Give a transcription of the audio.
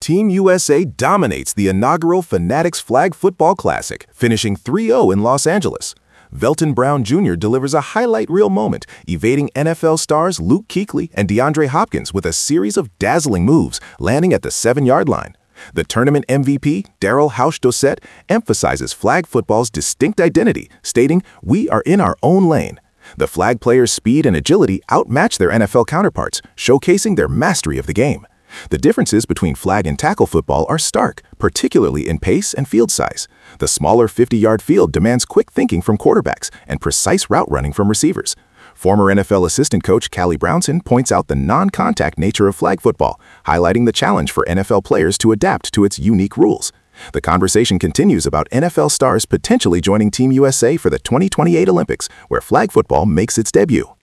Team USA dominates the inaugural Fanatics Flag Football Classic, finishing 3-0 in Los Angeles. Velton Brown Jr. delivers a highlight reel moment, evading NFL stars Luke Kuechly and DeAndre Hopkins with a series of dazzling moves, landing at the 7-yard line. The tournament MVP, Daryl Hausch-Dossett, emphasizes flag football's distinct identity, stating, "We are in our own lane." The flag players' speed and agility outmatch their NFL counterparts, showcasing their mastery of the game. The differences between flag and tackle football are stark, particularly in pace and field size. The smaller 50-yard field demands quick thinking from quarterbacks and precise route running from receivers. Former NFL assistant coach Callie Brownson points out the non-contact nature of flag football, highlighting the challenge for NFL players to adapt to its unique rules. The conversation continues about NFL stars potentially joining Team USA for the 2028 Olympics, where flag football makes its debut.